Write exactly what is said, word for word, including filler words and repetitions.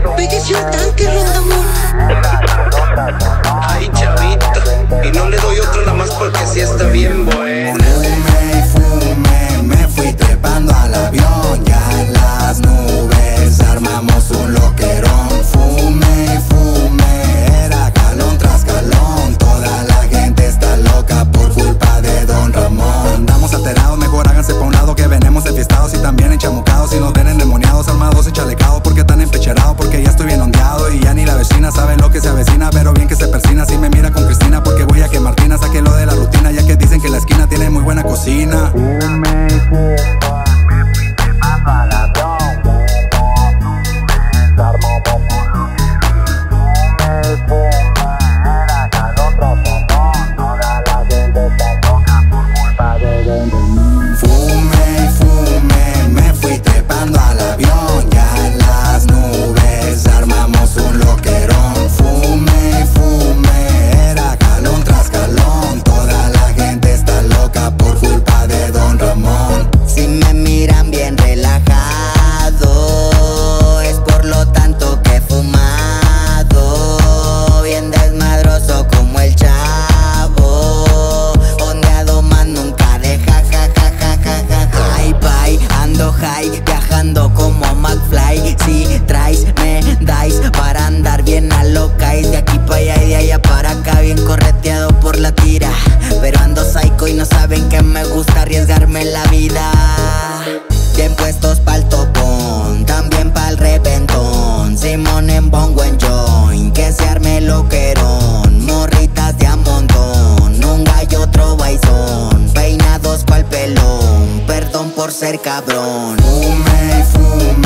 Péguese un tanque, Rondamón. Ay, chavito, y no le doy otra nada más porque sí está bien buena. Fume y fume, me fui trepando al avión. Ya en las nubes armamos un loquerón. Fume y fume, era galón tras galón. Toda la gente está loca por culpa de Don Ramón. Andamos alterados, mejor háganse pa' un lado que venimos enfiestados y también enchamucados. Y nos ven endemoniados, armados y chalecados porque están empecherados, porque ya estoy bien ondeado. Y ya ni la vecina sabe lo que se avecina, pero bien que se persina. Si me mira con Cristina porque voy a que Martina saque lo de la rutina, ya que dicen que la esquina tiene muy buena cocina. Fume y fume, me fui trepando al avión. Fume y fume, era calor tras calor. Toda la gente está loca por culpa de Don Ramón. Fume y fume, me fui trepando al avión. Ya en las nubes armamos un loquerón. Fume y fume, era calón tras calón. Toda la gente está loca por culpa de Don Ramón. Si me miran bien relajado, es por lo tanto que he fumado. Bien desmadroso como el Chavo, ondeado más nunca deja, ja, ja, ja, ja, ja, ja. Ay, bye, ando high, viajando como McFly. Si traes, me dais para andar bien alocais. De aquí pa' allá y de allá para acá, bien correteado por la tira. Pero ando psycho y no saben que me gusta arriesgarme la vida. Bien puestos pa'l topón, también pa'l reventón. Simón en bongo en joint, que se arme loquerón. Morritas de a montón, un gallo otro baizón. Peinados cual pelón, perdón por ser cabrón. Fume y fume,